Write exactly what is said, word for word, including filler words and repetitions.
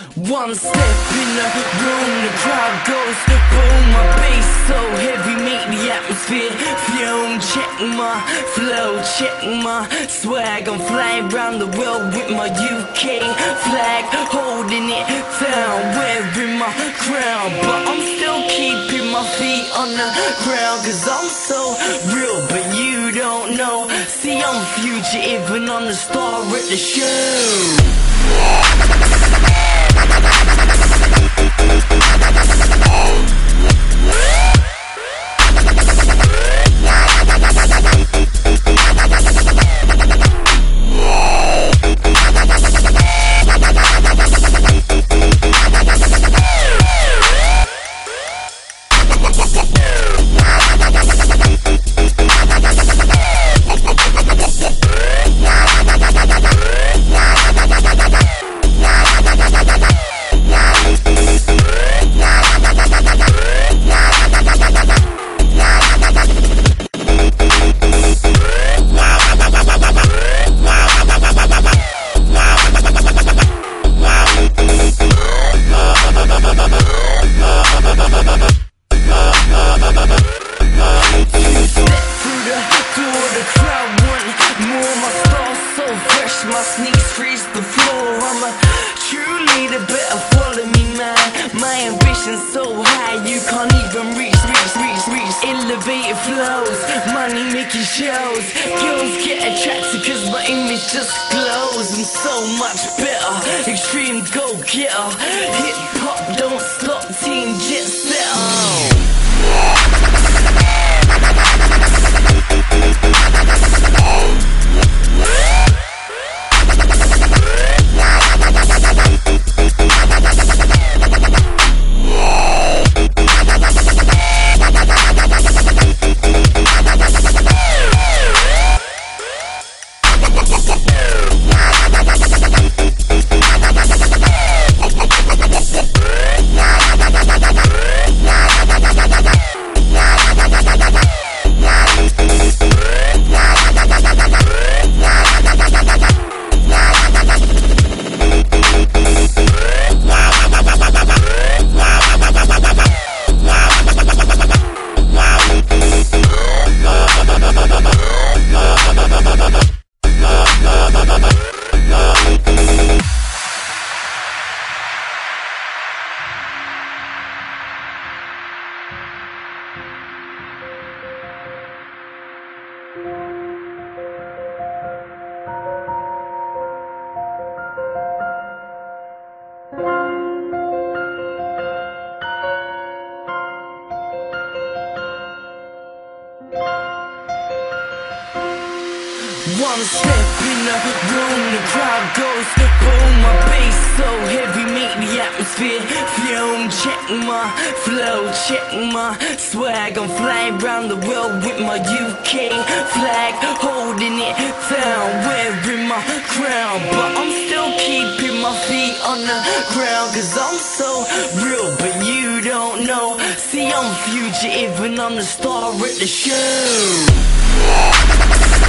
One step in the room, the crowd goes boom. My bass so heavy, make the atmosphere fume. Check my flow, check my swag. I'm flying around the world with my U K flag, holding it down, wearing my crown. But I'm still keeping my feet on the ground, cause I'm so real, but you don't know. See, I'm fugitive and I'm the star at the show. My sneaks freeze the floor. I'm a true leader, better follow me, man. My ambition's so high, you can't even reach, reach, reach, reach. Elevated flows, money making shows. Girls get attracted cause my image just glows. I'm so much better, extreme go-getter. Hip-hop don't stop, team jet setter. One step in the room, the crowd goes boom. My bass so heavy, make the atmosphere fume. Check my flow, check my swag. I'm flying around the world with my U K flag, holding it down, wearing my crown. But I'm still keeping my feet on the ground, cause I'm so real, but you don't know. See, I'm fugitive and I'm the star at the show.